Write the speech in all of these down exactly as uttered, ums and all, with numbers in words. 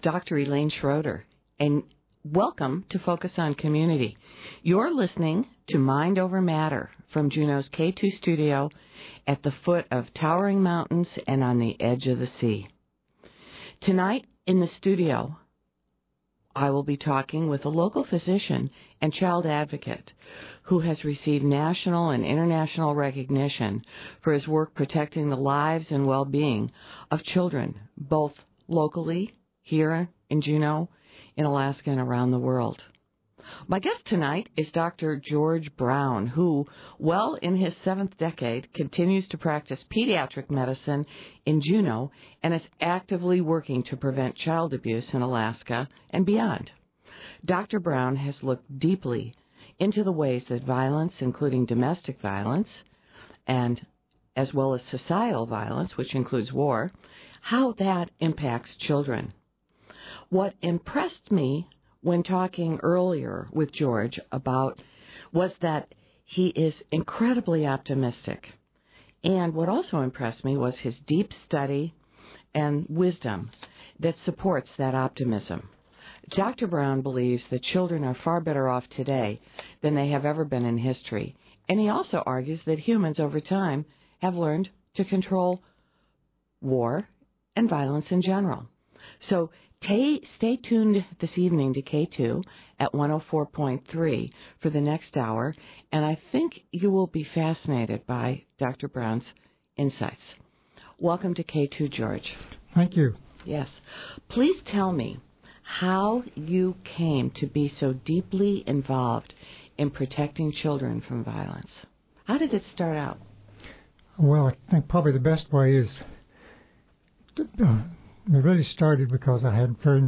Doctor Elaine Schroeder, and welcome to Focus on Community. You're listening to Mind Over Matter from Juneau's K two studio at the foot of towering mountains and on the edge of the sea. Tonight in the studio, I will be talking with a local physician and child advocate who has received national and international recognition for his work protecting the lives and well-being of children, both locally here in Juneau, in Alaska, and around the world. My guest tonight is Doctor George Brown, who, well in his seventh decade, continues to practice pediatric medicine in Juneau and is actively working to prevent child abuse in Alaska and beyond. Doctor Brown has looked deeply into the ways that violence, including domestic violence, and as well as societal violence, which includes war, how that impacts children. What impressed me when talking earlier with George about was that he is incredibly optimistic. And what also impressed me was his deep study and wisdom that supports that optimism. Doctor Brown believes that children are far better off today than they have ever been in history. And he also argues that humans over time have learned to control war and violence in general. So Stay, stay tuned this evening to K two at one oh four point three for the next hour, and I think you will be fascinated by Doctor Brown's insights. Welcome to K two, George. Thank you. Yes. Please tell me how you came to be so deeply involved in protecting children from violence. How did it start out? Well, I think probably the best way is... To, uh, It really started because I had very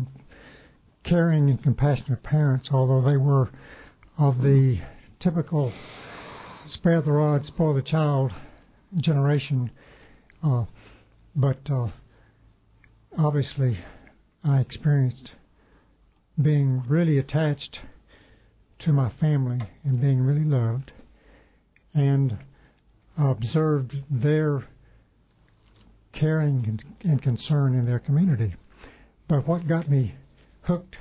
caring and compassionate parents, although they were of the typical spare the rod, spoil the child generation. Uh, but uh, obviously I experienced being really attached to my family and being really loved, and observed their caring and, and concern in their community. But what got me hooked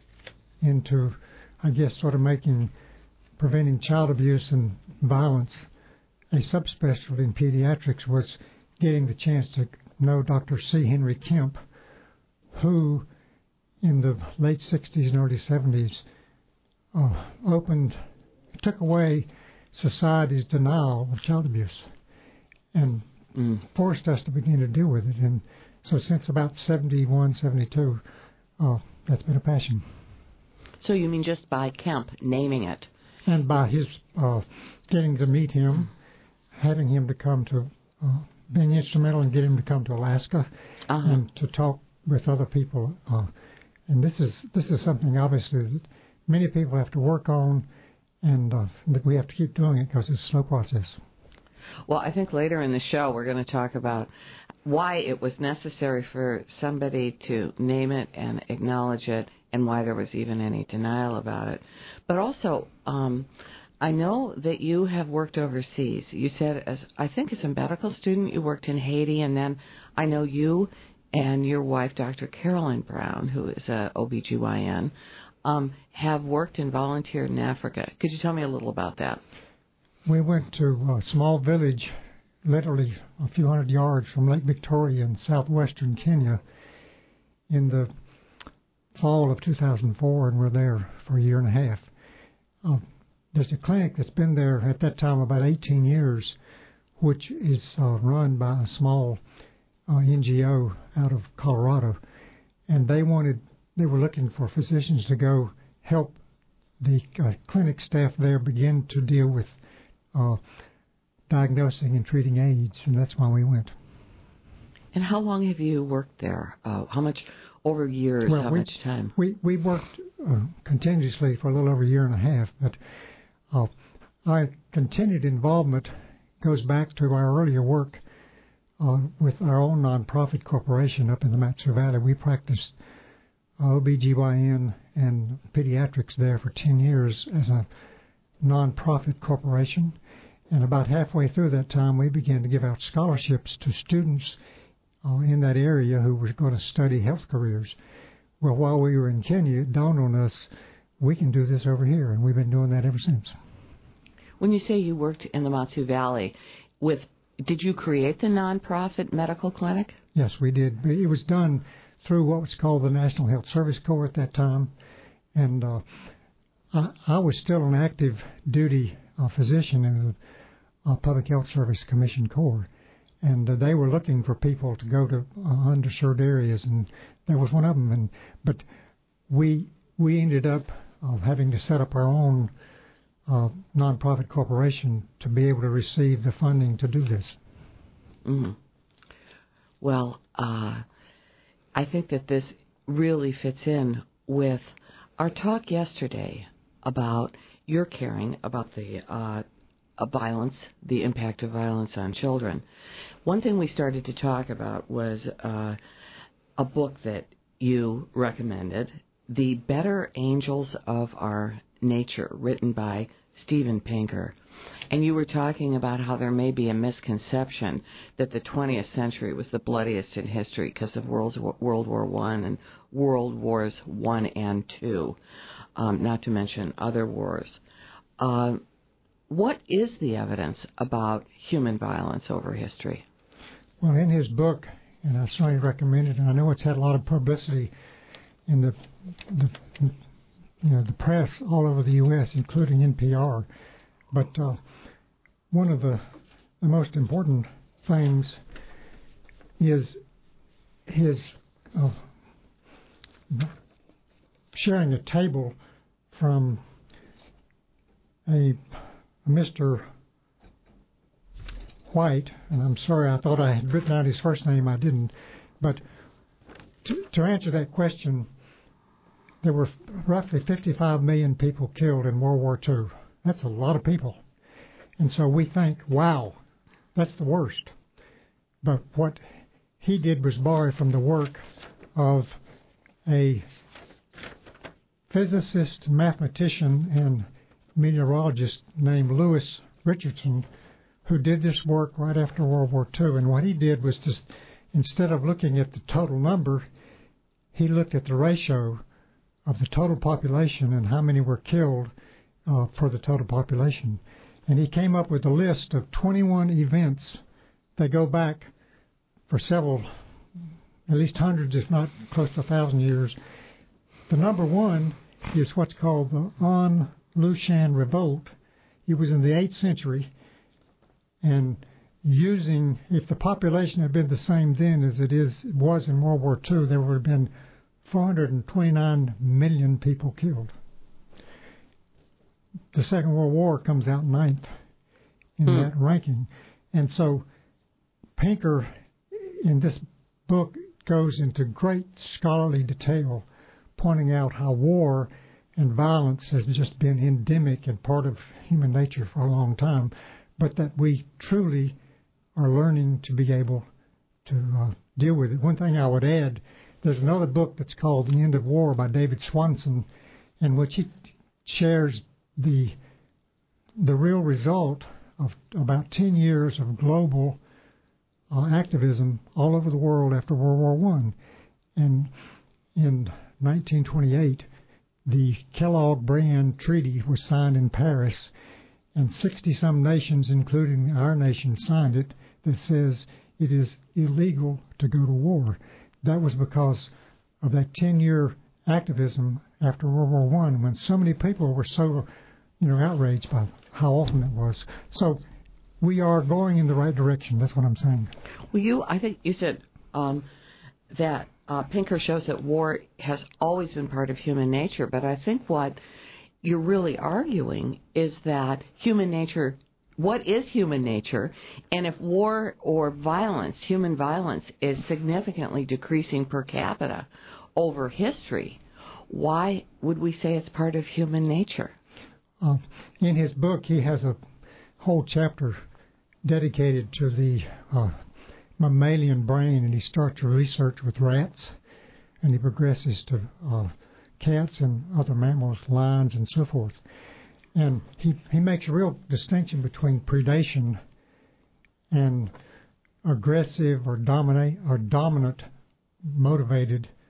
into, I guess, sort of making, preventing child abuse and violence a subspecialty in pediatrics was getting the chance to know Doctor C. Henry Kemp, who in the late sixties and early seventies uh, opened, took away society's denial of child abuse and Mm. forced us to begin to deal with it. And so since about seventy-one, seventy-two, uh, that's been a passion. So you mean just by Kemp naming it? And by his uh, getting to meet him, having him to come to, uh, being instrumental in getting him to come to Alaska uh-huh. and to talk with other people. Uh, and this is this is something obviously that many people have to work on, and uh, that we have to keep doing it because it's a slow process. Well, I think later in the show we're going to talk about why it was necessary for somebody to name it and acknowledge it, and why there was even any denial about it. But also, um, I know that you have worked overseas. You said, as I think as a medical student, you worked in Haiti, and then I know you and your wife, Doctor Carolyn Brown, who is a O B G Y N, um, have worked and volunteered in Africa. Could you tell me a little about that? We went to a small village, literally a few hundred yards from Lake Victoria in southwestern Kenya in the fall of two thousand four, and we're there for a year and a half. Uh, there's a clinic that's been there at that time about eighteen years, which is uh, run by a small uh, N G O out of Colorado, and they wanted, they were looking for physicians to go help the uh, clinic staff there begin to deal with Uh, diagnosing and treating AIDS, and that's why we went. And how long have you worked there? Uh, how much over years? Well, how we, much time? We we worked uh, continuously for a little over a year and a half, but uh, our continued involvement goes back to our earlier work uh, with our own nonprofit corporation up in the Mat-Su Valley. We practiced uh, O B G Y N and pediatrics there for ten years as a nonprofit corporation. And about halfway through that time, we began to give out scholarships to students uh, in that area who were going to study health careers. well, while we were in Kenya, it dawned on us, we can do this over here, and we've been doing that ever since. When you say you worked in the Matsu Valley, with did you create the nonprofit medical clinic? Yes, we did. It was done through what was called the National Health Service Corps at that time, and uh, I, I was still an active duty uh, physician in the uh, Public Health Service Commission Corps, and uh, they were looking for people to go to uh, underserved areas, and that was one of them. And but we we ended up uh, having to set up our own uh, nonprofit corporation to be able to receive the funding to do this. Mm. Well, uh, I think that this really fits in with our talk yesterday about your caring about the uh, violence, the impact of violence on children. One thing we started to talk about was uh, a book that you recommended, The Better Angels of Our Nature, written by Steven Pinker. And you were talking about how there may be a misconception that the twentieth century was the bloodiest in history because of World War, World War One and World Wars One and Two, um, not to mention other wars. Uh, what is the evidence about human violence over history? Well, in his book, and I certainly recommend it, and I know it's had a lot of publicity in the, the you know, the press all over the U S, including N P R. But uh, one of the, the most important things is his uh, sharing a table from a Mister White, and I'm sorry, I thought I had written out his first name, I didn't. But to, to answer that question, there were roughly fifty-five million people killed in World War Two. That's a lot of people. And so we think, wow, that's the worst. But what he did was borrow from the work of a physicist, mathematician, and meteorologist named Lewis Richardson, who did this work right after World War Two. And what he did was just, instead of looking at the total number, he looked at the ratio of the total population and how many were killed uh, for the total population. And he came up with a list of twenty-one events that go back for several, at least hundreds, if not close to a thousand years. The number one is what's called the An Lushan Revolt. It was in the eighth century, and using, if the population had been the same then as it is was in World War Two, there would have been four hundred twenty-nine million people killed. The Second World War comes out ninth in mm. that ranking. And so Pinker, in this book, goes into great scholarly detail, pointing out how war and violence has just been endemic and part of human nature for a long time, but that we truly are learning to be able to uh, deal with it. One thing I would add, there's another book that's called The End of War by David Swanson, in which he shares the the real result of about ten years of global uh, activism all over the world after World War One. And in nineteen twenty-eight, the Kellogg-Briand Treaty was signed in Paris, and sixty-some nations, including our nation, signed it, that says it is illegal to go to war. That was because of that ten-year activism after World War One, when so many people were so, you know, outraged by how often it was. So we are going in the right direction. That's what I'm saying. Well, you, I think you said um, that uh, Pinker shows that war has always been part of human nature, but I think what you're really arguing is that human nature, what is human nature, and if war or violence, human violence, is significantly decreasing per capita over history, why would we say it's part of human nature? Uh, in his book, he has a whole chapter dedicated to the uh, mammalian brain, and he starts a research with rats, and he progresses to uh, cats and other mammals, lions, and so forth. And he, he makes a real distinction between predation and aggressive or dominate or dominant motivated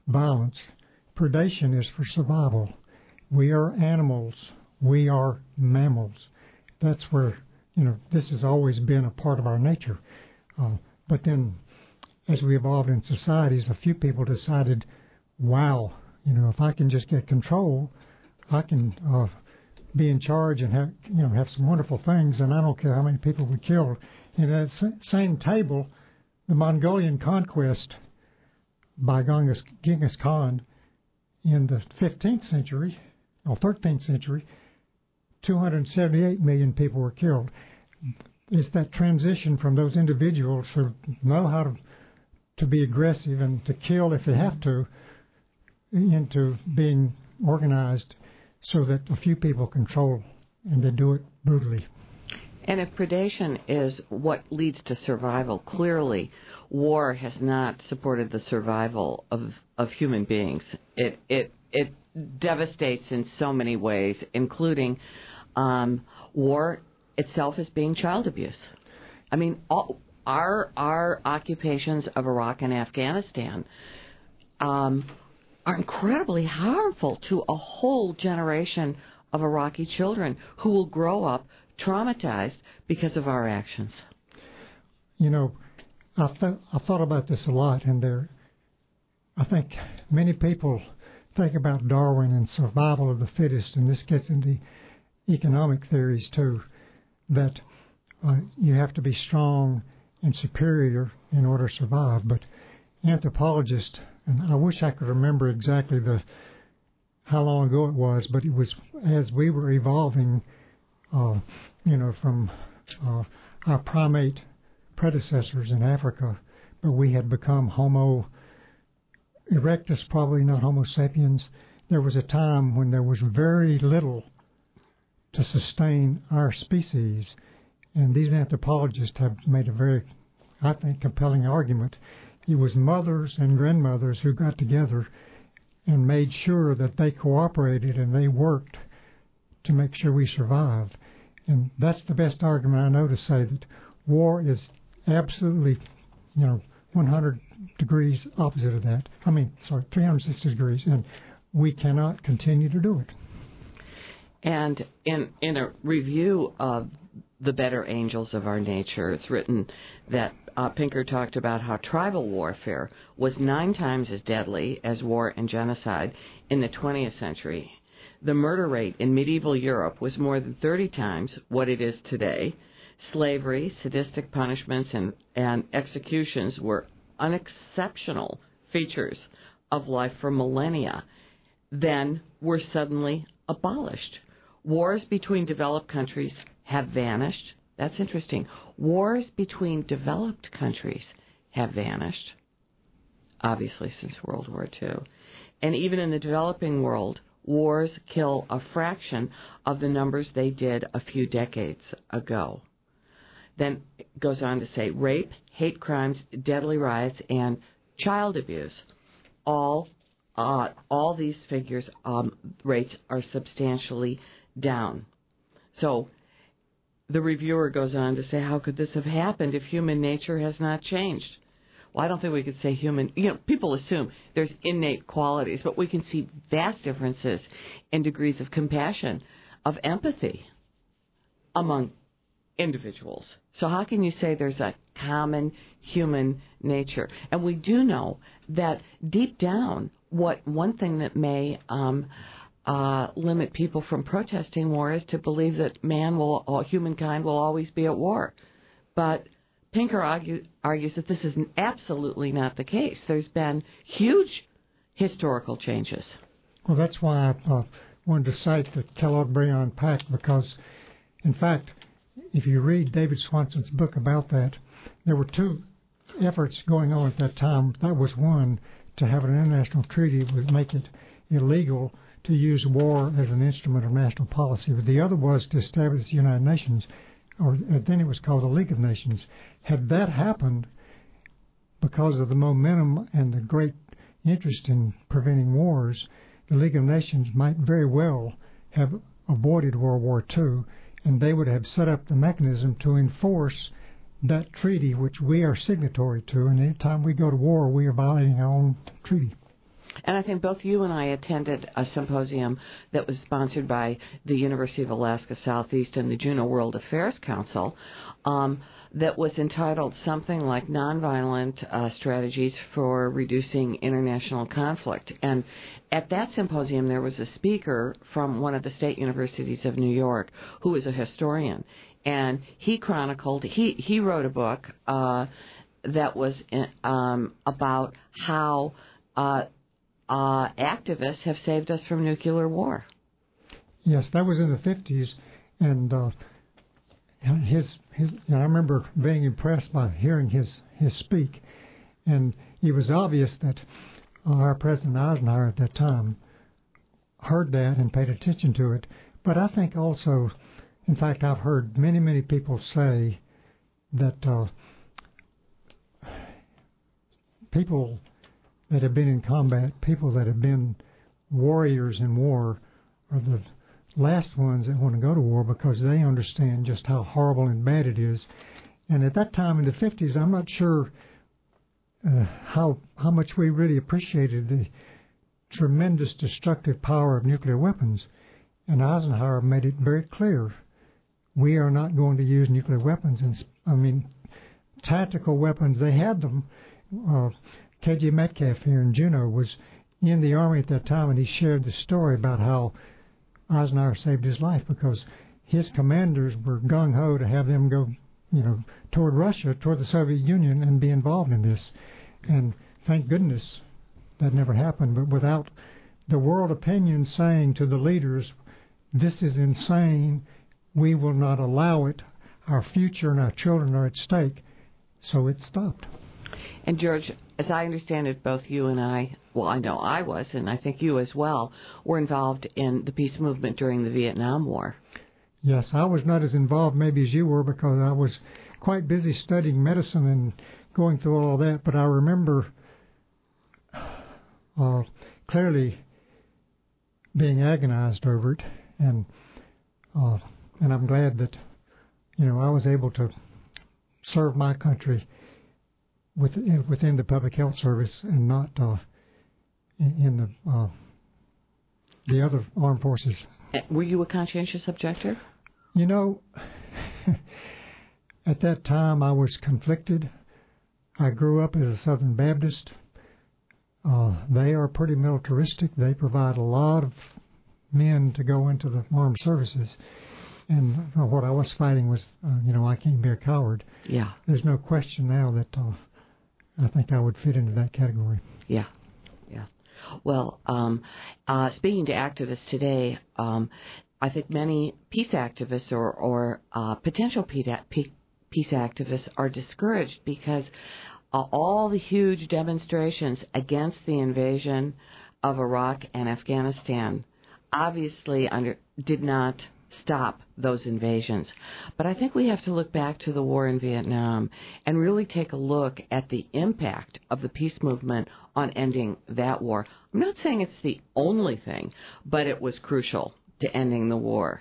violence. Predation is for survival. We are animals. We are mammals. That's where, you know, this has always been a part of our nature. Uh, but then, as we evolved in societies, a few people decided, wow, you know, if I can just get control, I can uh, be in charge and have, you know, have some wonderful things, and I don't care how many people we kill. In that same table, the Mongolian conquest by Genghis, Genghis Khan in the fifteenth century, or thirteenth century, two hundred seventy-eight million people were killed. It's that transition from those individuals who know how to, to be aggressive and to kill if they have to, into being organized so that a few people control, and they do it brutally. And if predation is what leads to survival, clearly war has not supported the survival of, of human beings. It it it devastates in so many ways, including um, war itself as being child abuse. I mean, all, our our occupations of Iraq and Afghanistan um, are incredibly harmful to a whole generation of Iraqi children who will grow up traumatized because of our actions. You know, I th- I thought about this a lot, and there, I think many people think about Darwin and survival of the fittest, and this gets into economic theories too, that uh, you have to be strong and superior in order to survive. But anthropologists, and I wish I could remember exactly the how long ago it was, but it was as we were evolving, uh, you know, from uh, our primate predecessors in Africa, but we had become Homo erectus, probably not Homo sapiens. There was a time when there was very little to sustain our species, and these anthropologists have made a very, I think, compelling argument. It was mothers and grandmothers who got together and made sure that they cooperated and they worked to make sure we survived. And that's the best argument I know to say that war is absolutely, you know, one hundred degrees opposite of that. I mean, sorry, three hundred sixty degrees, and we cannot continue to do it. And in in a review of The Better Angels of Our Nature, it's written that uh, Pinker talked about how tribal warfare was nine times as deadly as war and genocide in the twentieth century. The murder rate in medieval Europe was more than thirty times what it is today. Slavery, sadistic punishments, and, and executions were unexceptional features of life for millennia, then were suddenly abolished. Wars between developed countries have vanished. That's interesting. Wars between developed countries have vanished, obviously, since World War Two. And even in the developing world, wars kill a fraction of the numbers they did a few decades ago. Then it goes on to say rape, hate crimes, deadly riots, and child abuse. All uh, all these figures um, rates are substantially down. So the reviewer goes on to say, how could this have happened if human nature has not changed? Well, I don't think we could say human, you know, people assume there's innate qualities, but we can see vast differences in degrees of compassion, of empathy among individuals. So how can you say there's a common human nature? And we do know that deep down, what one thing that may um, uh, limit people from protesting war is to believe that man will, or humankind will always be at war. But Pinker argue, argues that this is absolutely not the case. There's been huge historical changes. Well, that's why I uh, wanted to cite the Kellogg-Briand Pact, because, in fact, if you read David Swanson's book about that, there were two efforts going on at that time. That was one, to have an international treaty that would make it illegal to use war as an instrument of national policy. But the other was to establish the United Nations, or then it was called the League of Nations. Had that happened, because of the momentum and the great interest in preventing wars, the League of Nations might very well have avoided World War Two, and they would have set up the mechanism to enforce that treaty, which we are signatory to, and any time we go to war, we are violating our own treaty. And I think both you and I attended a symposium that was sponsored by the University of Alaska Southeast and the Juneau World Affairs Council um, that was entitled something like Nonviolent uh, Strategies for Reducing International Conflict. And at that symposium, there was a speaker from one of the state universities of New York who is a historian. And he chronicled, he, he wrote a book uh, that was um, about how uh, uh, activists have saved us from nuclear war. Yes, that was in the fifties, and uh, his, his you know, I remember being impressed by hearing his, his speak, and it was obvious that uh, our President Eisenhower at that time heard that and paid attention to it. But I think also, in fact, I've heard many, many people say that uh, people that have been in combat, people that have been warriors in war, are the last ones that want to go to war because they understand just how horrible and bad it is. And at that time in the fifties, I'm not sure uh, how how much we really appreciated the tremendous destructive power of nuclear weapons. And Eisenhower made it very clear, we are not going to use nuclear weapons. And I mean, tactical weapons, they had them. Uh, K J Metcalf here in Juneau was in the Army at that time, and he shared the story about how Eisenhower saved his life because his commanders were gung-ho to have them go, you know, toward Russia, toward the Soviet Union, and be involved in this. And thank goodness that never happened. But without the world opinion saying to the leaders, this is insane, we will not allow it, our future and our children are at stake, so it stopped. And George, as I understand it, both you and I, well, I know I was, and I think you as well, were involved in the peace movement during the Vietnam War. Yes, I was not as involved maybe as you were because I was quite busy studying medicine and going through all of that, but I remember uh, clearly being agonized over it, and uh, and I'm glad that, you know, I was able to serve my country within, within the public health service and not uh, in, in the uh, the other armed forces. Were you a conscientious objector? You know, at that time I was conflicted. I grew up as a Southern Baptist. Uh, they are pretty militaristic. They provide a lot of men to go into the armed services. And uh, what I was fighting was, uh, you know, I can't be a coward. Yeah. There's no question now that uh, I think I would fit into that category. Yeah, yeah. Well, um, uh, speaking to activists today, um, I think many peace activists or, or uh, potential peace activists are discouraged because uh, all the huge demonstrations against the invasion of Iraq and Afghanistan obviously under, did not stop those invasions. But I think we have to look back to the war in Vietnam and really take a look at the impact of the peace movement on ending that war. I'm not saying it's the only thing, but it was crucial to ending the war.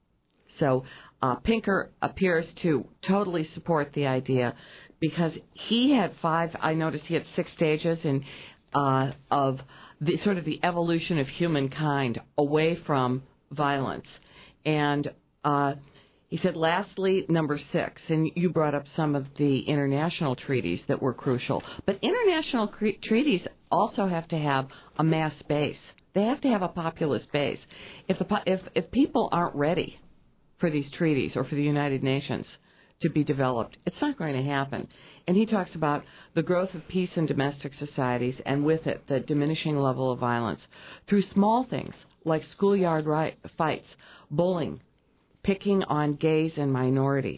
So uh, Pinker appears to totally support the idea because he had five, I noticed he had six stages in, uh, of the sort of the evolution of humankind away from violence. And uh, he said, lastly, number six, and you brought up some of the international treaties that were crucial. But international cre- treaties also have to have a mass base. They have to have a populist base. If, the, if, if people aren't ready for these treaties or for the United Nations to be developed, it's not going to happen. And he talks about the growth of peace in domestic societies and with it the diminishing level of violence through small things like schoolyard riot, fights, bullying, picking on gays and minorities.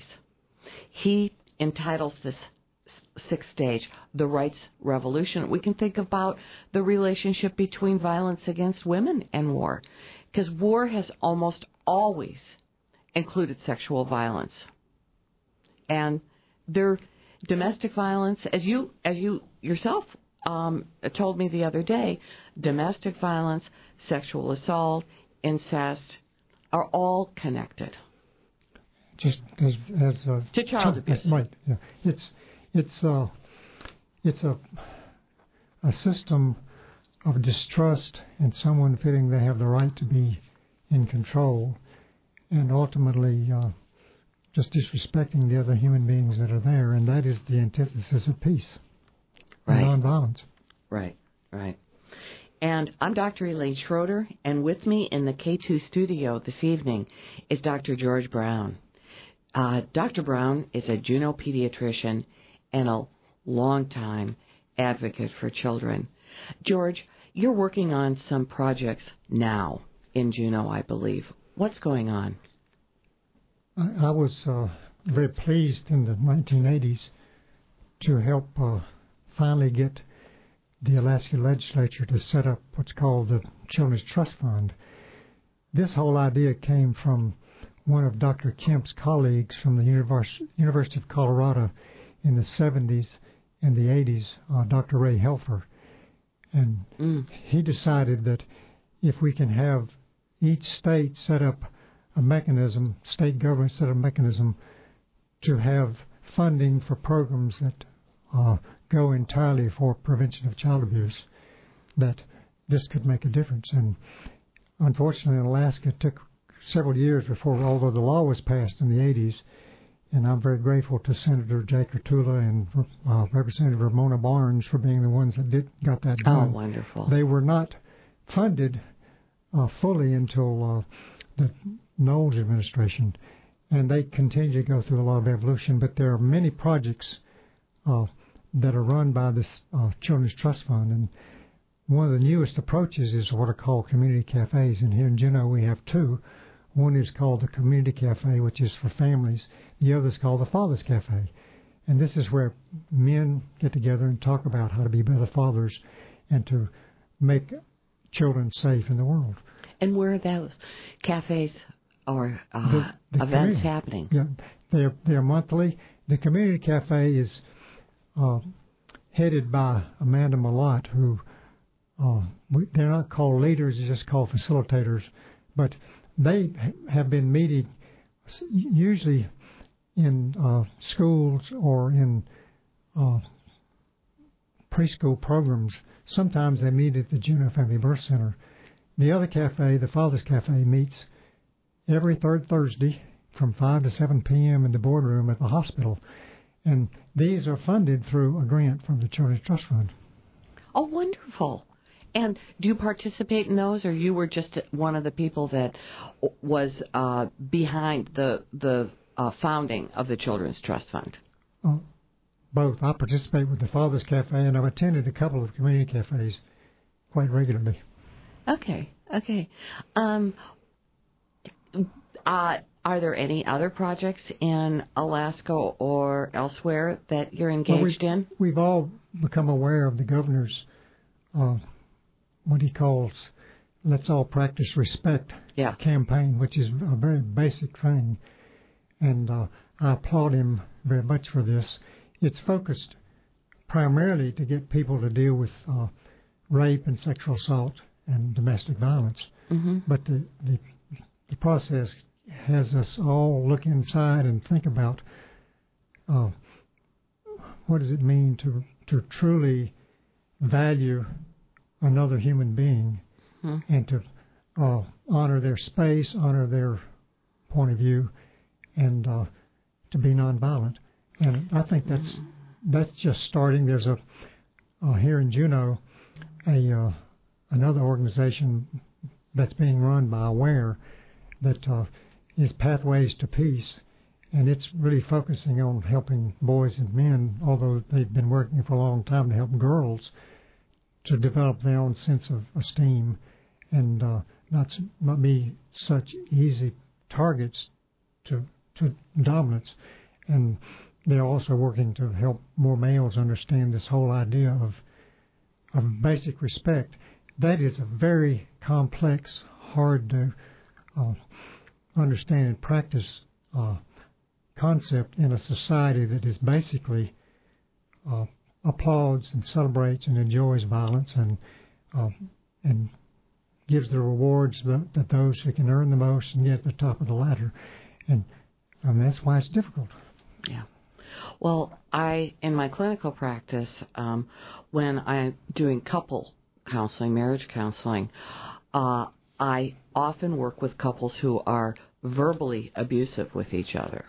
He entitles this sixth stage, the rights revolution. We can think about the relationship between violence against women and war, because war has almost always included sexual violence. And their domestic violence, as you as you yourself um, told me the other day, domestic violence, sexual assault, incest, are all connected. Just as as uh, to child abuse, right? Yeah. It's it's uh it's a a system of distrust and someone feeling they have the right to be in control, and ultimately uh, just disrespecting the other human beings that are there, and that is the antithesis of peace, right. and nonviolence. Right, right. And I'm Doctor Elaine Schroeder, and with me in the K two studio this evening is Doctor George Brown. Uh, Doctor Brown is a Juneau pediatrician and a longtime advocate for children. George, you're working on some projects now in Juneau, I believe. What's going on? I, I was uh, very pleased in the nineteen eighties to help uh, finally get the Alaska legislature to set up what's called the Children's Trust Fund. This whole idea came from one of Doctor Kemp's colleagues from the Univers- University of Colorado in the seventies and the eighties, uh, Doctor Ray Helfer. And mm. he decided that if we can have each state set up a mechanism, state government set up a mechanism to have funding for programs that uh, go entirely for prevention of child abuse, that this could make a difference. And unfortunately, in Alaska, it took several years before, although the law was passed in the eighties, and I'm very grateful to Senator Jake Ertula and uh, Representative Ramona Barnes for being the ones that did got that done. Oh, wonderful. They were not funded uh, fully until uh, the Knowles administration, and they continue to go through a lot of evolution, but there are many projects uh, that are run by this uh, Children's Trust Fund, and one of the newest approaches is what are called community cafes, and here in Juneau we have two. One is called the Community Cafe, which is for families. The other is called the Father's Cafe, and this is where men get together and talk about how to be better fathers and to make children safe in the world. And where are those cafes or uh, the, the events happening? Yeah, they're, they're monthly. The Community Cafe is uh, headed by Amanda Malott, who uh, we, they're not called leaders, they're just called facilitators, but they have been meeting usually in uh, schools or in uh, preschool programs. Sometimes they meet at the Juneau Family Birth Center. The other cafe, the Father's Cafe, meets every third Thursday from five to seven p.m. in the boardroom at the hospital. And these are funded through a grant from the Children's Trust Fund. Oh, wonderful. And do you participate in those, or you were just one of the people that was uh, behind the the uh, founding of the Children's Trust Fund? Uh, both. I participate with the Father's Cafe, and I've attended a couple of community cafes quite regularly. Okay, okay. Um, uh, are there any other projects in Alaska or elsewhere that you're engaged well, we've, in? We've all become aware of the governor's uh, what he calls Let's All Practice Respect yeah. campaign, which is a very basic thing. And uh, I applaud him very much for this. It's focused primarily to get people to deal with uh, rape and sexual assault and domestic violence. Mm-hmm. But the, the the process has us all look inside and think about uh, what does it mean to to truly value another human being, hmm. and to uh, honor their space, honor their point of view, and uh, to be nonviolent. And I think that's mm. that's just starting. There's a uh, here in Juneau a uh, another organization that's being run by AWARE that uh, is Pathways to Peace, and it's really focusing on helping boys and men, although they've been working for a long time to help girls to develop their own sense of esteem and uh, not not be such easy targets to to dominance. And they're also working to help more males understand this whole idea of of basic respect. That is a very complex, hard to uh, understand and practice uh, concept in a society that is basically uh, applauds and celebrates and enjoys violence and uh, and gives the rewards that, that those who can earn the most and get at the top of the ladder. And, and that's why it's difficult. Yeah. Well, I, in my clinical practice, um, when I'm doing couple counseling, marriage counseling, uh, I often work with couples who are verbally abusive with each other.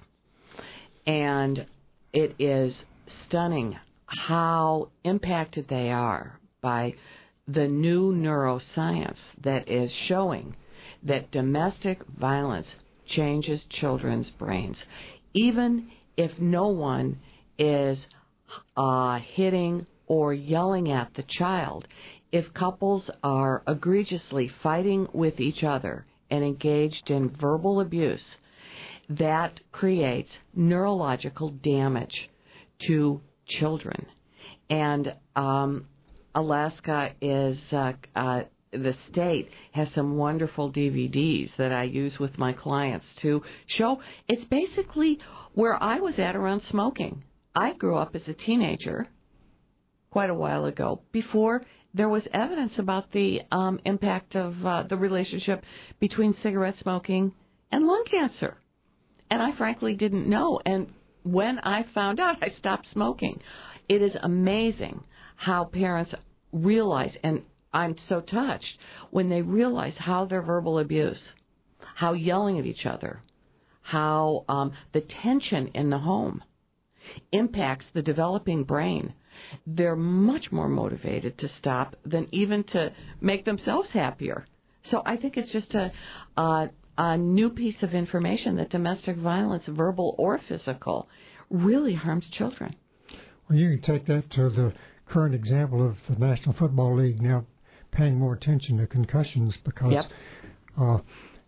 And it is stunning how impacted they are by the new neuroscience that is showing that domestic violence changes children's brains. Even if no one is uh, hitting or yelling at the child, if couples are egregiously fighting with each other and engaged in verbal abuse, that creates neurological damage to children. And um, Alaska is, uh, uh, the state has some wonderful D V Ds that I use with my clients to show. It's basically where I was at around smoking. I grew up as a teenager quite a while ago, before there was evidence about the um, impact of uh, the relationship between cigarette smoking and lung cancer. And I frankly didn't know. And when I found out, I stopped smoking. It is amazing how parents realize, and I'm so touched, when they realize how their verbal abuse, how yelling at each other, how um, the tension in the home impacts the developing brain. They're much more motivated to stop than even to make themselves happier. So I think it's just a, a, a new piece of information that domestic violence, verbal or physical, really harms children. Well, you can take that to the current example of the National Football League now paying more attention to concussions because yep. uh,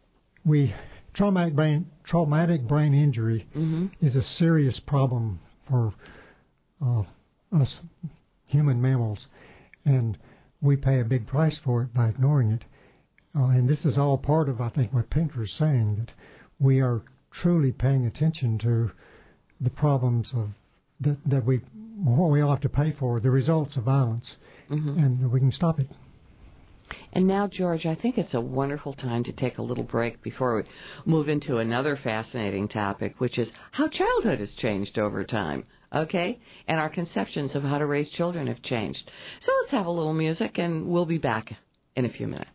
we traumatic brain traumatic brain injury mm-hmm. is a serious problem for uh, us human mammals, and we pay a big price for it by ignoring it. Uh, and this is all part of, I think, what Pinker is saying, that we are truly paying attention to the problems of that, that we, what we all have to pay for, the results of violence, mm-hmm. and we can stop it. And now, George, I think it's a wonderful time to take a little break before we move into another fascinating topic, which is how childhood has changed over time, okay? And our conceptions of how to raise children have changed. So let's have a little music, and we'll be back in a few minutes.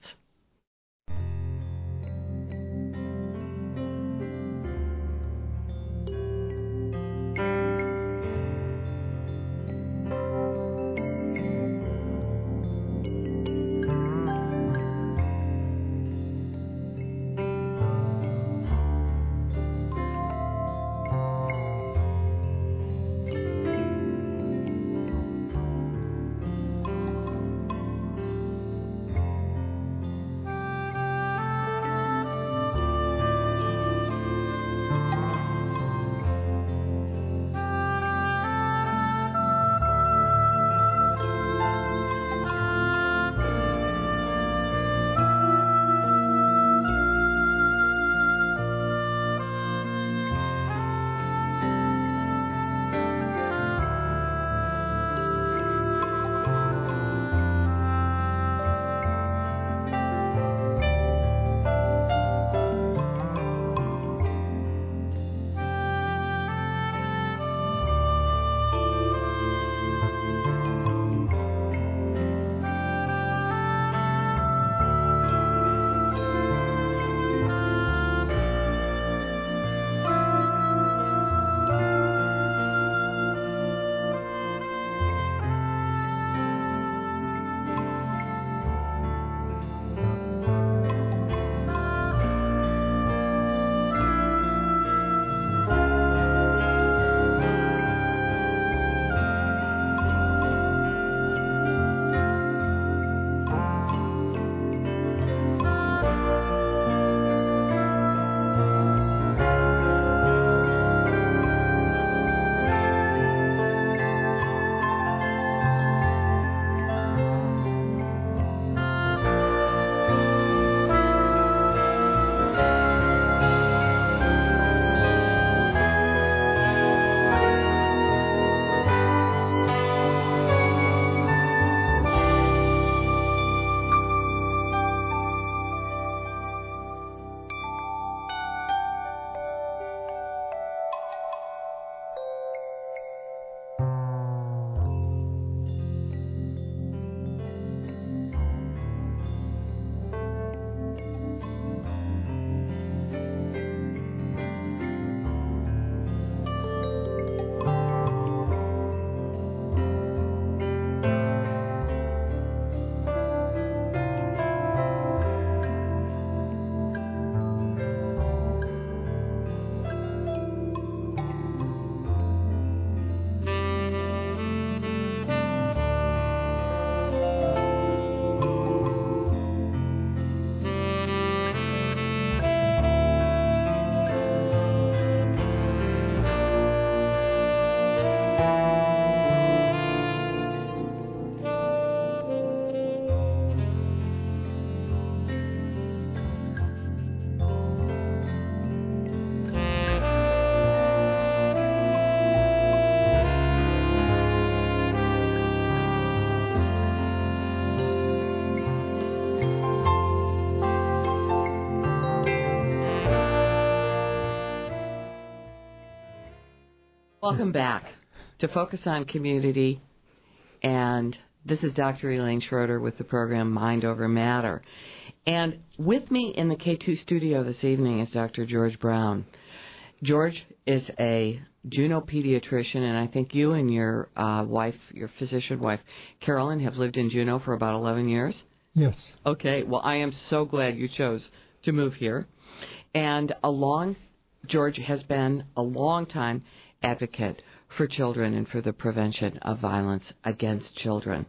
Welcome back to Focus on Community, and this is Doctor Elaine Schroeder with the program Mind Over Matter. And with me in the K two studio this evening is Doctor George Brown. George is a Juneau pediatrician, and I think you and your uh, wife, your physician wife, Carolyn, have lived in Juneau for about eleven years? Yes. Okay, well, I am so glad you chose to move here. And along, George has been a long-time advocate for children and for the prevention of violence against children.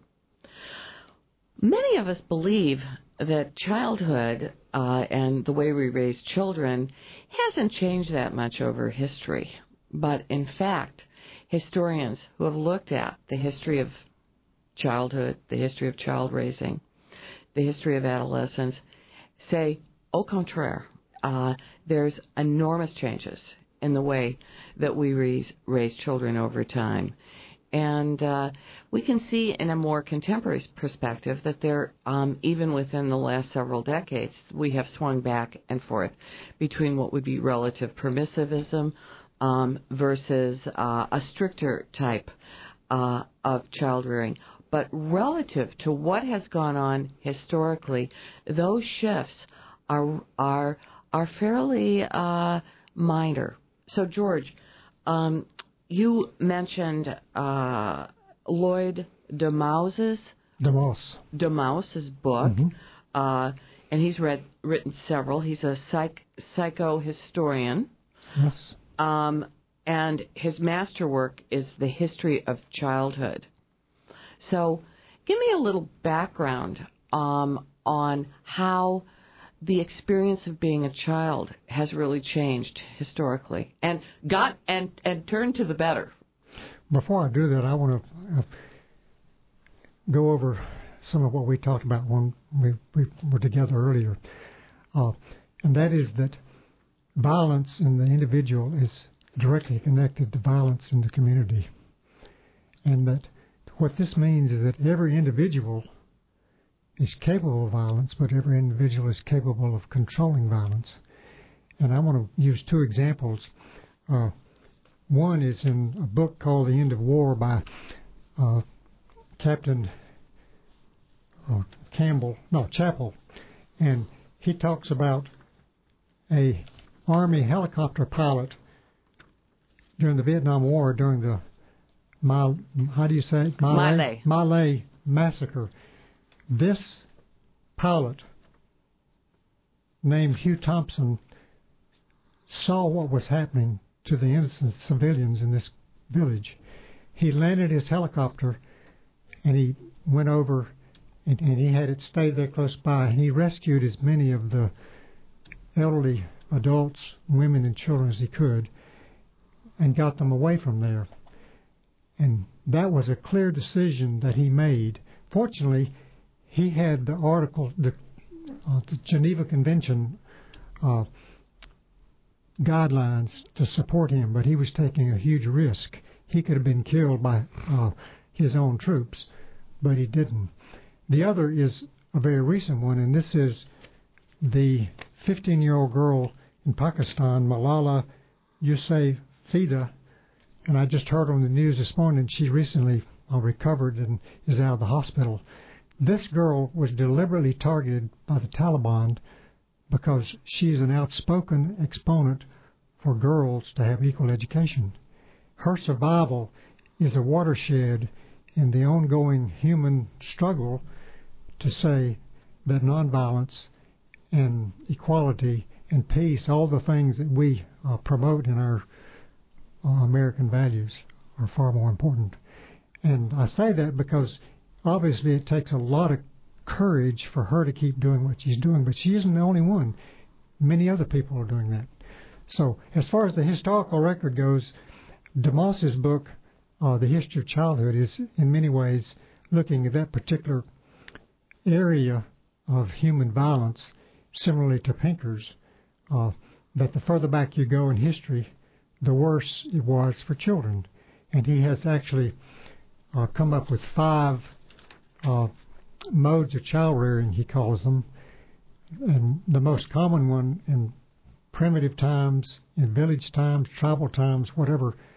Many of us believe that childhood uh, and the way we raise children hasn't changed that much over history. But in fact, historians who have looked at the history of childhood, the history of child raising, the history of adolescence, say, au contraire, uh, there's enormous changes in the way that we raise, raise children over time. And uh, we can see in a more contemporary perspective that there, um, even within the last several decades, we have swung back and forth between what would be relative permissivism um, versus uh, a stricter type uh, of child rearing. But relative to what has gone on historically, those shifts are are are fairly uh, minor. So, George, um, you mentioned uh, Lloyd DeMauss's DeMauss. DeMauss's book, Mm-hmm. uh, and he's read written several. He's a psych psychohistorian. Yes. Um, and his masterwork is The History of Childhood. So, give me a little background um, on how the experience of being a child has really changed historically and got and, and turned to the better. Before I do that, I want to uh, go over some of what we talked about when we, we were together earlier, uh, and that is that violence in the individual is directly connected to violence in the community, and that what this means is that every individual is capable of violence, but every individual is capable of controlling violence. And I want to use two examples. Uh, one is in a book called The End of War by uh, Captain uh, Campbell, no, Chappell, and he talks about a Army helicopter pilot during the Vietnam War, during the Mal, how do you say it? Malay. Malay massacre. This pilot, named Hugh Thompson, saw what was happening to the innocent civilians in this village. He landed his helicopter, and he went over, and, and he had it stay there close by, and he rescued as many of the elderly adults, women, and children as he could, and got them away from there. And that was a clear decision that he made. Fortunately, he had the article, the, uh, the Geneva Convention uh, guidelines to support him, but he was taking a huge risk. He could have been killed by uh, his own troops, but he didn't. The other is a very recent one, and this is the fifteen-year-old girl in Pakistan, Malala Yousafzai, and I just heard on the news this morning she recently uh, recovered and is out of the hospital. This girl was deliberately targeted by the Taliban because she is an outspoken exponent for girls to have equal education. Her survival is a watershed in the ongoing human struggle to say that nonviolence and equality and peace, all the things that we uh, promote in our uh, American values, are far more important. And I say that because obviously it takes a lot of courage for her to keep doing what she's doing, but she isn't the only one. Many other people are doing that. So as far as the historical record goes, DeMauss's book, uh, The History of Childhood, is in many ways looking at that particular area of human violence, similarly to Pinker's, uh, that the further back you go in history, the worse it was for children. And he has actually uh, come up with five uh, modes of child rearing, he calls them. And the most common one in primitive times, in village times, tribal times, whatever,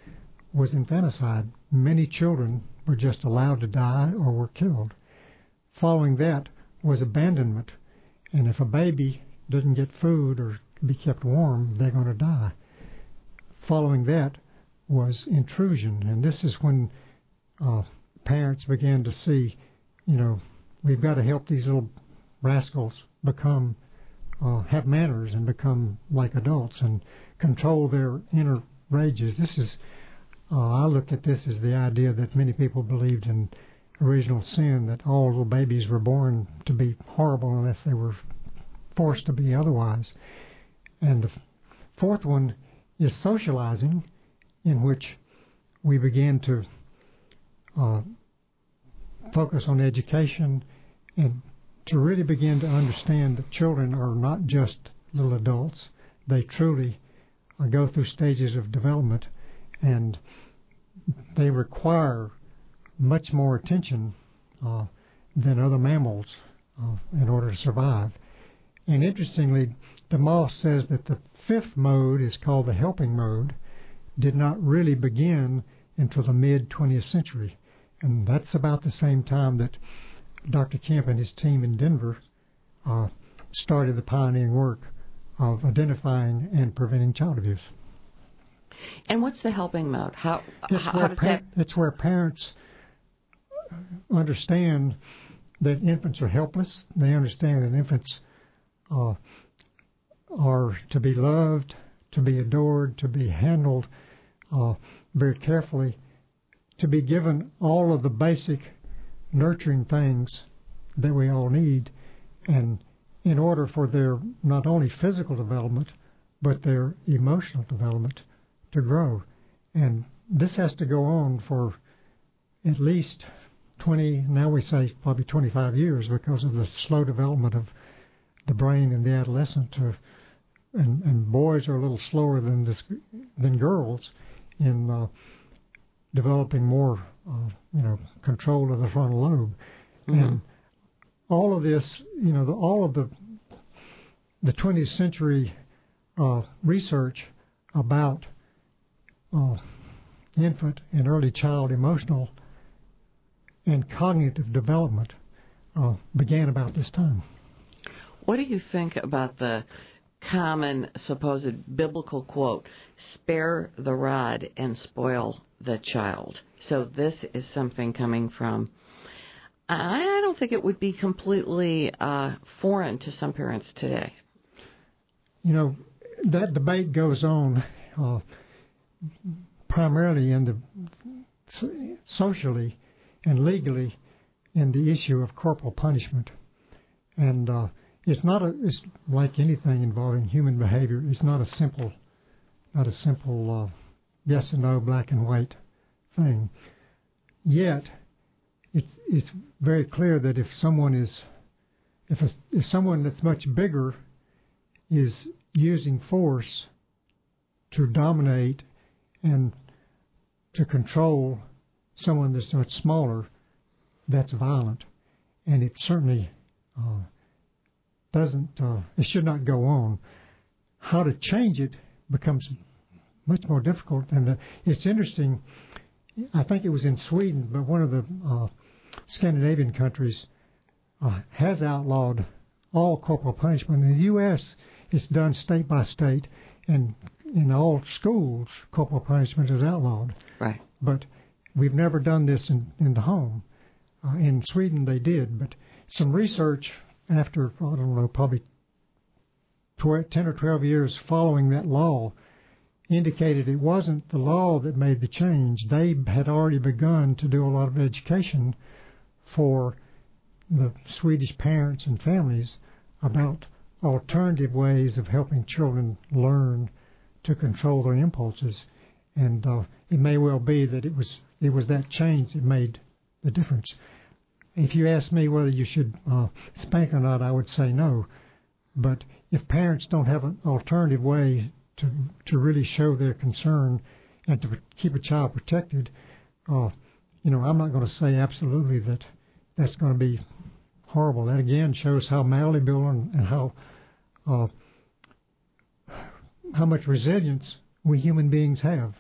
was infanticide. Many children were just allowed to die or were killed. Following that was abandonment. And if a baby doesn't get food or be kept warm, they're going to die. Following that was intrusion. And this is when uh, parents began to see, you know, we've got to help these little rascals become, uh, have manners and become like adults and control their inner rages. This is, uh, I look at this as the idea that many people believed in original sin, that all little babies were born to be horrible unless they were forced to be otherwise. And the fourth one is socializing, in which we began to uh, focus on education and to really begin to understand that children are not just little adults. They truly uh, go through stages of development, and they require much more attention uh, than other mammals uh, in order to survive. And interestingly, DeMoss says that the fifth mode is called the helping mode, did not really begin until the mid-twentieth century. And that's about the same time that Doctor Kemp and his team in Denver uh, started the pioneering work of identifying and preventing child abuse. And what's the helping mode? How, it's, how, where how does pa- that... it's where parents understand that infants are helpless. They understand that infants uh, are to be loved, to be adored, to be handled uh, very carefully, to be given all of the basic nurturing things that we all need, and in order for their not only physical development, but their emotional development to grow. And this has to go on for at least twenty, now we say probably twenty-five years, because of the slow development of the brain in the adolescent. Uh, and, and boys are a little slower than this, than girls in uh, developing more, uh, you know, control of the frontal lobe. Mm-hmm. And all of this, you know, the, all of the the twentieth century uh, research about uh, infant and early child emotional and cognitive development uh, began about this time. What do you think about the common supposed biblical quote, spare the rod and spoil the child? So this is something coming from, I don't think it would be completely uh, foreign to some parents today. You know, that debate goes on uh, primarily in the socially and legally in the issue of corporal punishment. And uh, it's not a, it's like anything involving human behavior. It's not a simple, not a simple uh, yes and no, black and white thing. Yet, it's it's very clear that if someone is, if a, if someone that's much bigger is using force to dominate and to control someone that's much smaller, that's violent, and it certainly uh, doesn't. Uh, it should not go on. How to change it becomes much more difficult, and uh, it's interesting. I think it was in Sweden, but one of the uh, Scandinavian countries uh, has outlawed all corporal punishment. In the U S, it's done state by state, and in all schools, corporal punishment is outlawed. Right. But we've never done this in, in the home. Uh, in Sweden, they did, but some research after, I don't know, probably ten or twelve years following that law indicated it wasn't the law that made the change. They had already begun to do a lot of education for the Swedish parents and families about alternative ways of helping children learn to control their impulses. And uh, it may well be that it was it was that change that made the difference. If you ask me whether you should uh, spank or not, I would say no. But if parents don't have an alternative way to to really show their concern and to keep a child protected, uh, you know, I'm not going to say absolutely that that's going to be horrible. That again shows how malleable and, and how uh, how much resilience we human beings have.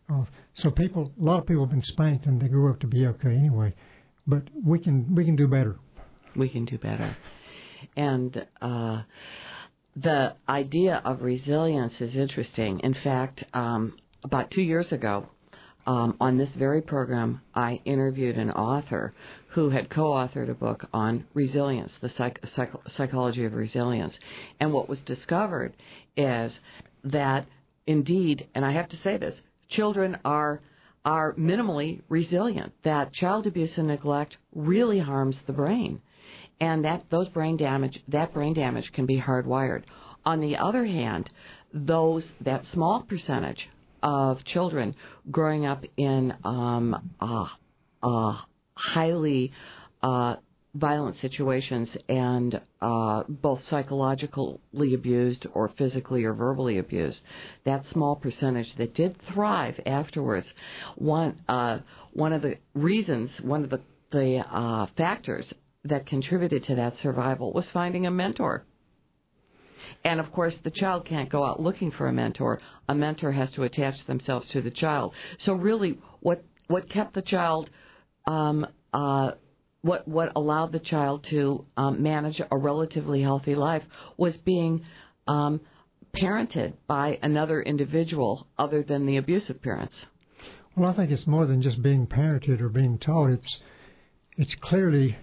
Uh, so people, a lot of people have been spanked and they grew up to be okay anyway. But we can we can do better. We can do better. And uh, the idea of resilience is interesting. In fact, um, about two years ago, um, on this very program, I interviewed an author who had co-authored a book on resilience, the psych- psych- psychology of resilience. And what was discovered is that, indeed, and I have to say this, children are are minimally resilient, that child abuse and neglect really harms the brain, and that those brain damage that brain damage can be hardwired. On the other hand, those that small percentage of children growing up in um, uh, uh, highly uh, violent situations and uh, both psychologically abused or physically or verbally abused, that small percentage that did thrive afterwards, one uh, one of the reasons, one of the, the uh, factors that contributed to that survival was finding a mentor. And, of course, the child can't go out looking for a mentor. A mentor has to attach themselves to the child. So really what what kept the child um, uh, What what allowed the child to um, manage a relatively healthy life was being um, parented by another individual other than the abusive parents. Well, I think it's more than just being parented or being taught. It's it's clearly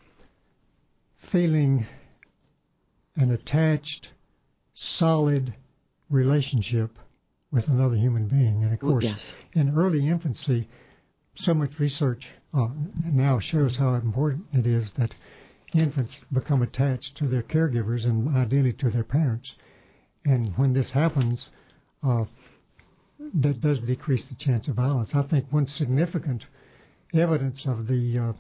feeling an attached, solid relationship with another human being. And, of course, yes. in early infancy, so much research uh, now shows how important it is that infants become attached to their caregivers and ideally to their parents. And when this happens, uh, that does decrease the chance of violence. I think one significant evidence of the uh,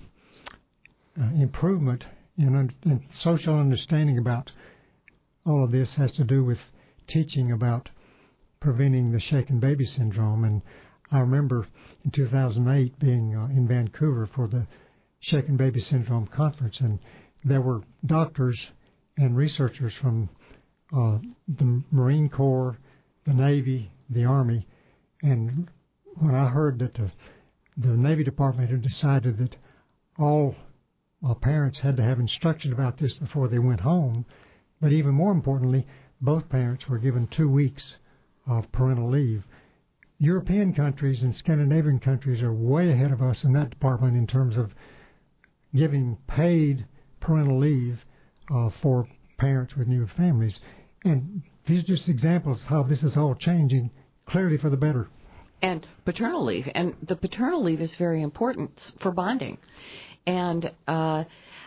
uh, improvement in, un- in social understanding about all of this has to do with teaching about preventing the shaken baby syndrome. And I remember in two thousand eight being uh, in Vancouver for the Shaken Baby Syndrome Conference, and there were doctors and researchers from uh, the Marine Corps, the Navy, the Army, and when I heard that the, the Navy Department had decided that all uh, parents had to have instruction about this before they went home, but even more importantly, both parents were given two weeks of parental leave. European countries and Scandinavian countries are way ahead of us in that department in terms of giving paid parental leave uh, for parents with new families. And these are just examples of how this is all changing, clearly for the better. And paternal leave. And the paternal leave is very important for bonding. And uh,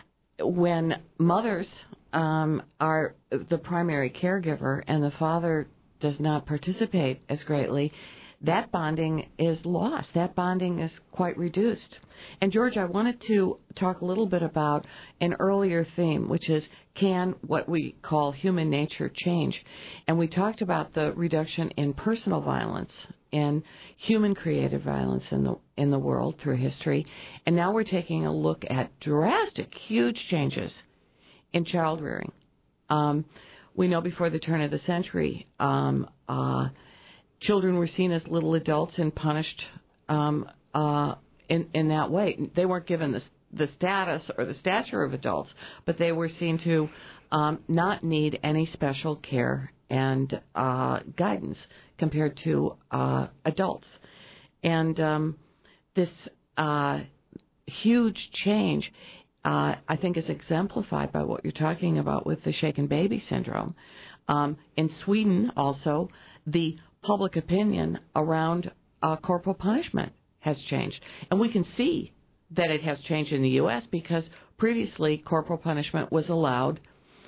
when mothers um, are the primary caregiver and the father does not participate as greatly, that bonding is lost. That bonding is quite reduced. And, George, I wanted to talk a little bit about an earlier theme, which is, can what we call human nature change? And we talked about the reduction in personal violence and human created violence in the in the world through history. And now we're taking a look at drastic, huge changes in child rearing. Um, we know before the turn of the century, um, uh, children were seen as little adults and punished um, uh, in in that way. They weren't given the the status or the stature of adults, but they were seen to um, not need any special care and uh, guidance compared to uh, adults. And um, this uh, huge change, uh, I think, is exemplified by what you're talking about with the shaken baby syndrome. Um, in Sweden, also, the public opinion around uh, corporal punishment has changed. And we can see that it has changed in the U S because previously corporal punishment was allowed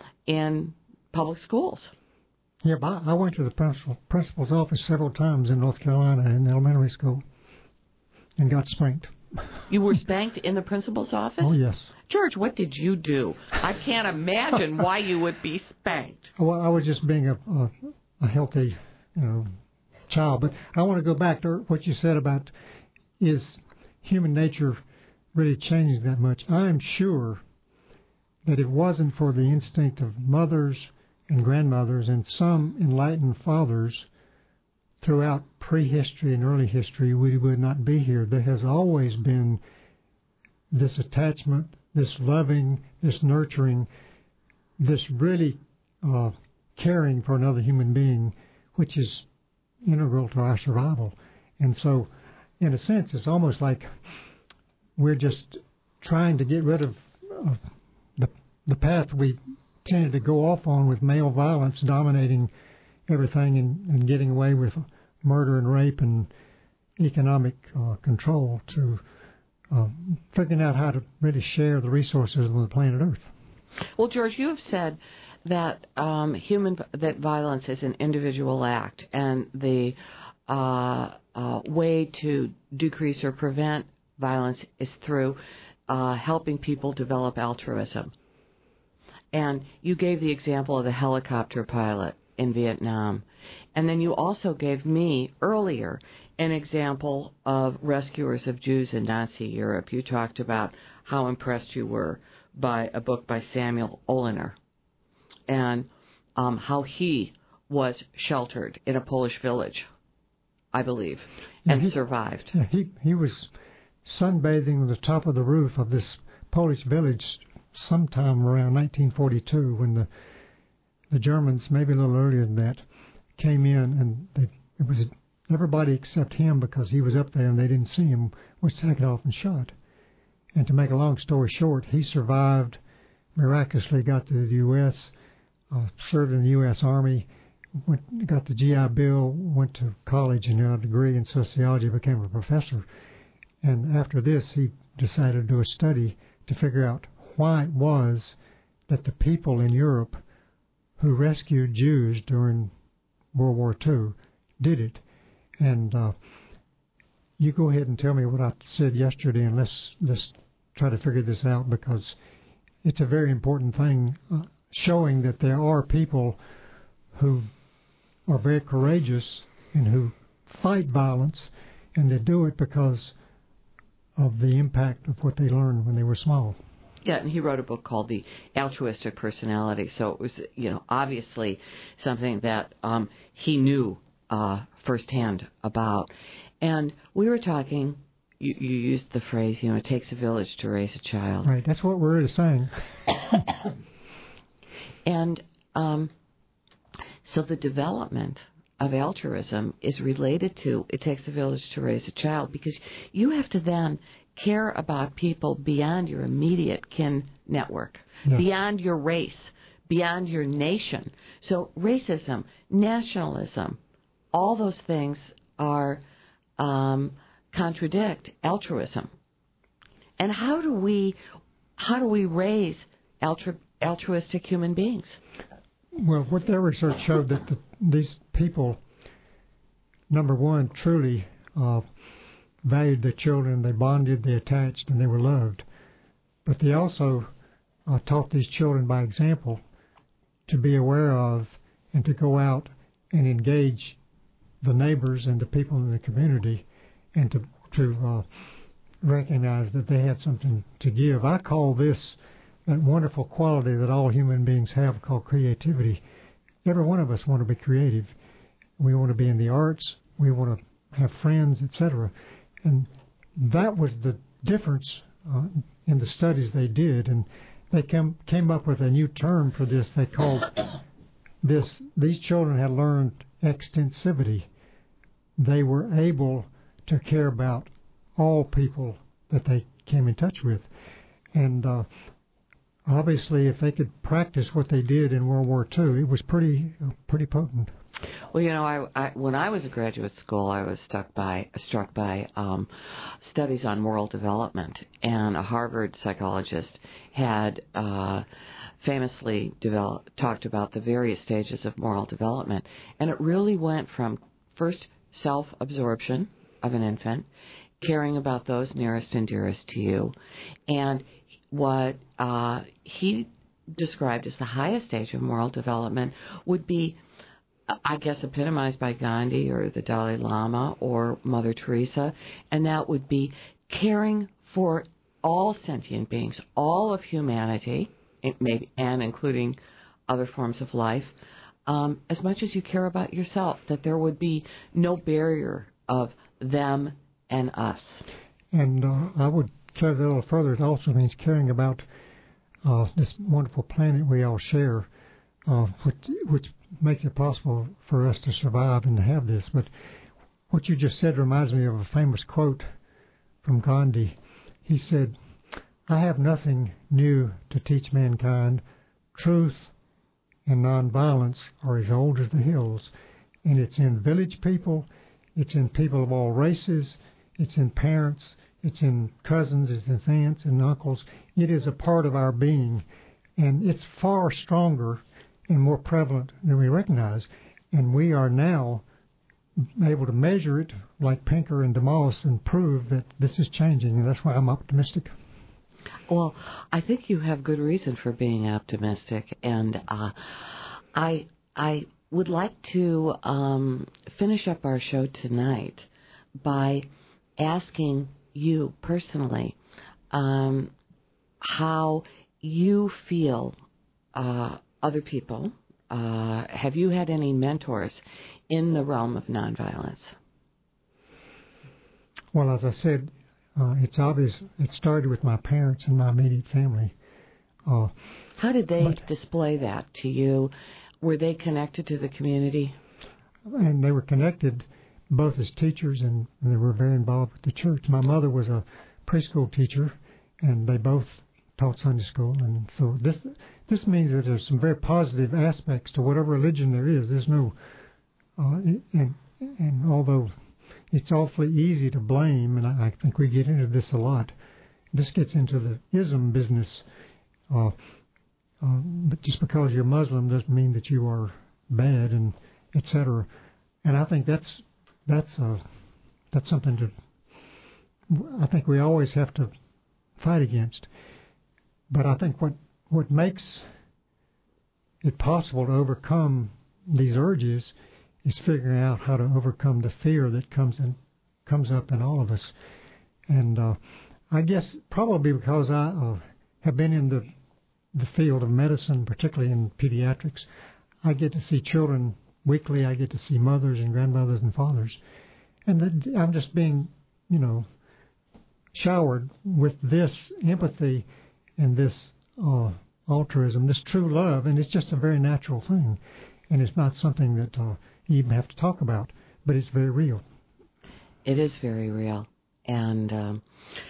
in public schools. Yeah, but I went to the principal, principal's office several times in North Carolina in elementary school and got spanked. You were spanked in the principal's office? Oh, yes. George, what did you do? I can't imagine why you would be spanked. Well, I was just being a, a, a healthy, you know, child. But I want to go back to what you said about, is human nature really changing that much? I'm sure that it wasn't for the instinct of mothers and grandmothers and some enlightened fathers throughout prehistory and early history, we would not be here. There has always been this attachment, this loving, this nurturing, this really uh, caring for another human being, which is integral to our survival. And so, in a sense, it's almost like we're just trying to get rid of uh, the the path we tended to go off on with male violence dominating everything and, and getting away with murder and rape and economic uh, control to uh, figuring out how to really share the resources on the planet Earth. Well, George, you have said that um, human that violence is an individual act, and the uh, uh, way to decrease or prevent violence is through uh, helping people develop altruism. And you gave the example of the helicopter pilot in Vietnam. And then you also gave me earlier an example of rescuers of Jews in Nazi Europe. You talked about how impressed you were by a book by Samuel Oliner and um, how he was sheltered in a Polish village, I believe, and yeah, he, survived. Yeah, he, he was sunbathing on the top of the roof of this Polish village sometime around nineteen forty-two when the the Germans, maybe a little earlier than that, came in, and they, it was everybody except him, because he was up there and they didn't see him, was taken off and shot. And to make a long story short, he survived, miraculously got to the U S, uh, served in the U S Army, went, got the G I Bill, went to college and got a degree in sociology, became a professor. And after this, he decided to do a study to figure out why it was that the people in Europe who rescued Jews during World War Two did it. And uh, you go ahead and tell me what I said yesterday, and let's, let's try to figure this out, because it's a very important thing, uh, showing that there are people who are very courageous and who fight violence, and they do it because of the impact of what they learned when they were small. Yeah, and he wrote a book called The Altruistic Personality. So it was, you know, obviously something that um, he knew uh, firsthand about. And we were talking, you, you used the phrase, you know, it takes a village to raise a child. Right, that's what we're saying. And um, so the development of altruism is related to it takes a village to raise a child, because you have to then care about people beyond your immediate kin network, yeah. beyond your race, beyond your nation. So racism, nationalism, all those things are um, contradict altruism. And how do we how do we raise altru- altruistic human beings? Well, what their research showed that the, these people, number one, truly uh, valued their children, they bonded, they attached, and they were loved. But they also uh, taught these children by example to be aware of and to go out and engage the neighbors and the people in the community, and to, to uh, recognize that they had something to give. I call this that wonderful quality that all human beings have called creativity. Every one of us want to be creative. We want to be in the arts. We want to have friends, et cetera. And that was the difference uh, in the studies they did. And they came came up with a new term for this. They called this, these children had learned extensivity. They were able to care about all people that they came in touch with. And uh, obviously, if they could practice what they did in World War Two, it was pretty uh, pretty potent. Well, you know, I, I, when I was in graduate school, I was struck by struck by um, studies on moral development, and a Harvard psychologist had uh, famously develop, talked about the various stages of moral development, and it really went from first self-absorption of an infant, caring about those nearest and dearest to you, and what uh, he described as the highest stage of moral development would be, I guess, epitomized by Gandhi or the Dalai Lama or Mother Teresa, and that would be caring for all sentient beings, all of humanity, maybe, and including other forms of life, um, as much as you care about yourself, that there would be no barrier of them and us. And uh, I would carry that a little further. It also means caring about uh, this wonderful planet we all share, uh, which, which makes it possible for us to survive and to have this. But what you just said reminds me of a famous quote from Gandhi. He said, "I have nothing new to teach mankind. Truth and nonviolence are as old as the hills, and it's in village people, it's in people of all races, it's in parents, it's in cousins, it's in aunts and uncles. It is a part of our being, and it's far stronger and more prevalent than we recognize. And we are now able to measure it, like Pinker and DeMoss, and prove that this is changing, and that's why I'm optimistic." Well, I think you have good reason for being optimistic, and uh, I I would like to um, finish up our show tonight by asking you personally um, how you feel uh, other people. Uh, have you had any mentors in the realm of nonviolence? Well, as I said, uh, it's obvious it started with my parents and my immediate family. Uh, How did they but, display that to you? Were they connected to the community? And they were connected both as teachers and they were very involved with the church. My mother was a preschool teacher, and they both taught Sunday school. And so this this means that there's some very positive aspects to whatever religion there is. There's no, uh, and, and although it's awfully easy to blame, and I, I think we get into this a lot, this gets into the ism business. Uh, uh, but just because you're Muslim doesn't mean that you are bad, and et cetera. And I think that's that's uh, that's something to I think we always have to fight against. But I think what what makes it possible to overcome these urges is figuring out how to overcome the fear that comes in comes up in all of us. And uh, I guess probably because I uh, have been in the the field of medicine, particularly in pediatrics, I get to see children weekly. I get to see mothers and grandmothers and fathers, and that I'm just being, you know, showered with this empathy and this uh, altruism, this true love, and it's just a very natural thing, and it's not something that uh, you even have to talk about, but it's very real. It is very real, and um,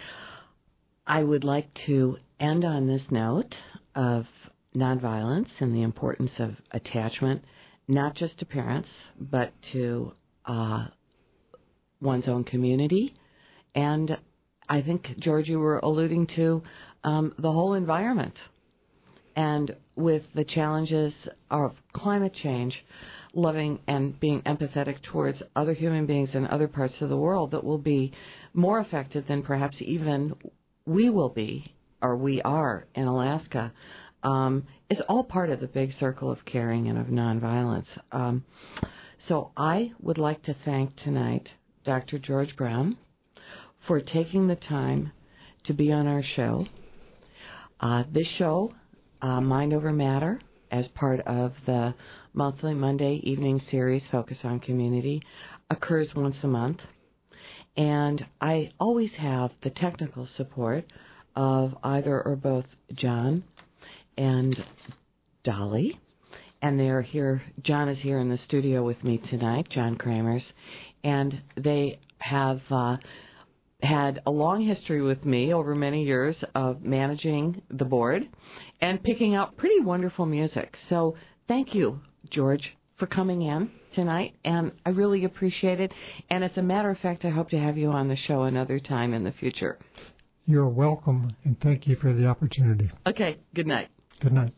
I would like to end on this note of nonviolence and the importance of attachment, not just to parents, but to uh, one's own community. And I think, George, you were alluding to um, the whole environment. And with the challenges of climate change, loving and being empathetic towards other human beings in other parts of the world that will be more affected than perhaps even we will be, or we are in Alaska, um, is all part of the big circle of caring and of nonviolence. Um, so I would like to thank tonight Doctor George Brown for taking the time to be on our show. Uh, this show, uh, Mind Over Matter, as part of the monthly Monday evening series Focus on Community, occurs once a month. And I always have the technical support of either or both John and Dolly. And they are here. John is here in the studio with me tonight, John Kramers. And they have uh, had a long history with me over many years of managing the board and picking out pretty wonderful music. So thank you, George, for coming in tonight, and I really appreciate it. And as a matter of fact, I hope to have you on the show another time in the future. You're welcome, and thank you for the opportunity. Okay, good night. Good night.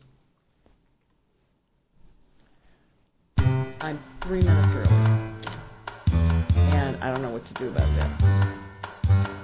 I'm three minutes early, and I don't know what to do about that.